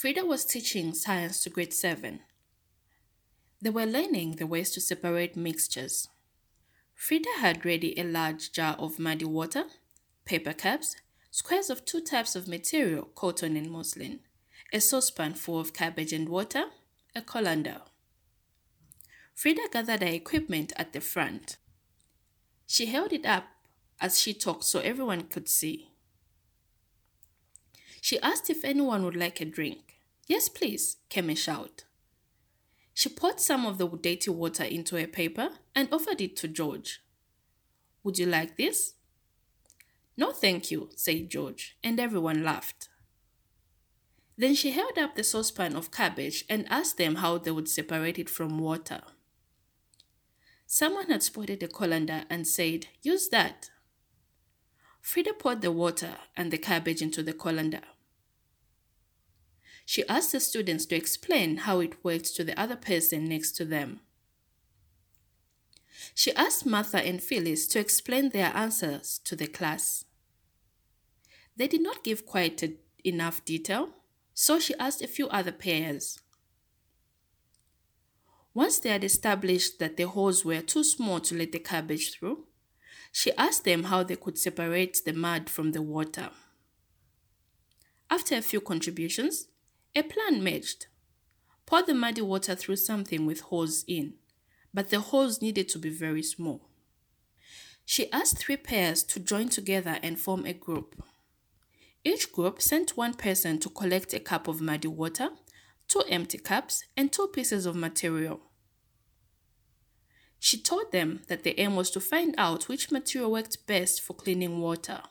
Frida was teaching science to grade 7. They were learning the ways to separate mixtures. Frida had ready a large jar of muddy water, paper cups, squares of two types of material, cotton and muslin, a saucepan full of cabbage and water, a colander. Frida gathered her equipment at the front. She held it up as she talked so everyone could see. She asked if anyone would like a drink. "Yes, please," came a shout. She poured some of the dirty water into a paper and offered it to George. "Would you like this?" "No, thank you," said George, and everyone laughed. Then she held up the saucepan of cabbage and asked them how they would separate it from water. Someone had spotted a colander and said, "Use that." Frida poured the water and the cabbage into the colander. She asked the students to explain how it worked to the other person next to them. She asked Martha and Phyllis to explain their answers to the class. They did not give quite enough detail, so she asked a few other pairs. Once they had established that the holes were too small to let the cabbage through, she asked them how they could separate the mud from the water. After a few contributions, a plan emerged. Pour the muddy water through something with holes in, but the holes needed to be very small. She asked 3 pairs to join together and form a group. Each group sent one person to collect a cup of muddy water, 2 empty cups, and 2 pieces of material. She told them that the aim was to find out which material worked best for cleaning water.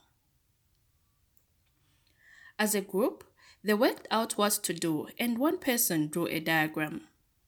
As a group, they worked out what to do, and one person drew a diagram.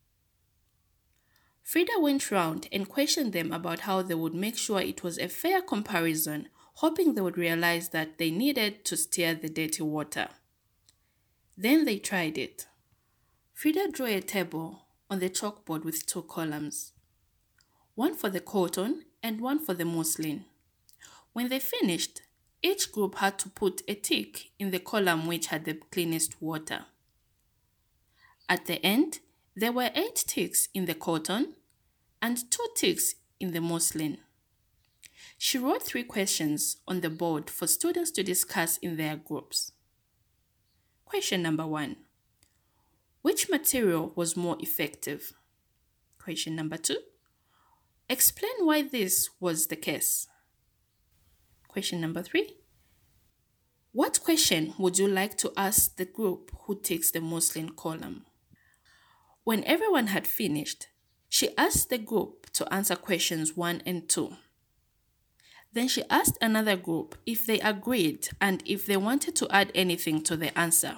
Frida went round and questioned them about how they would make sure it was a fair comparison, hoping they would realize that they needed to stir the dirty water. Then they tried it. Frida drew a table on the chalkboard with 2 columns, one for the cotton and one for the muslin. When they finished, each group had to put a tick in the column which had the cleanest water. At the end, there were 8 ticks in the cotton and 2 ticks in the muslin. She wrote 3 questions on the board for students to discuss in their groups. Question number 1. Which material was more effective? Question number 2. Explain why this was the case. Question number 3. What question would you like to ask the group who takes the muslin column? When everyone had finished, she asked the group to answer questions 1 and 2. Then she asked another group if they agreed and if they wanted to add anything to the answer.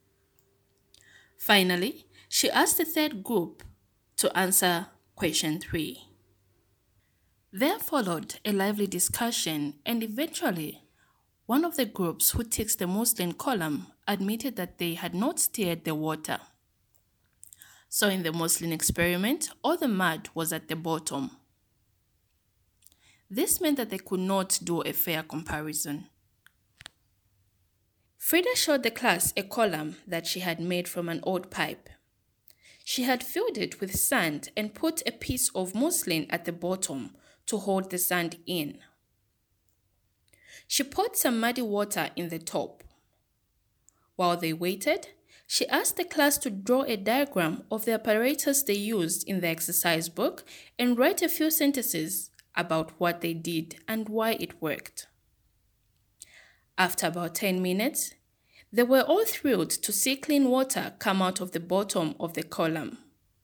Finally, she asked the third group to answer question 3. There followed a lively discussion, and eventually, one of the groups who takes the muslin column admitted that they had not stirred the water. So in the muslin experiment, all the mud was at the bottom. This meant that they could not do a fair comparison. Frida showed the class a column that she had made from an old pipe. She had filled it with sand and put a piece of muslin at the bottom to hold the sand in. She poured some muddy water in the top. While they waited, she asked the class to draw a diagram of the apparatus they used in the exercise book and write a few sentences about what they did and why it worked. After about 10 minutes, they were all thrilled to see clean water come out of the bottom of the column.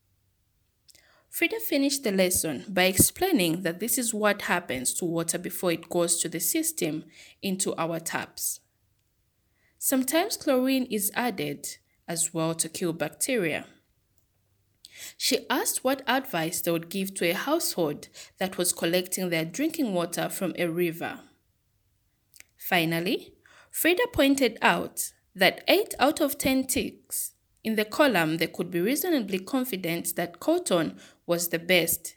Frida finished the lesson by explaining that this is what happens to water before it goes to the system into our taps. Sometimes chlorine is added as well to kill bacteria. She asked what advice they would give to a household that was collecting their drinking water from a river. Finally, Frida pointed out that 8 out of 10 ticks in the column they could be reasonably confident that cotton was the best.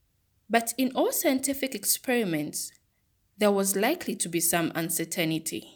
But in all scientific experiments, there was likely to be some uncertainty.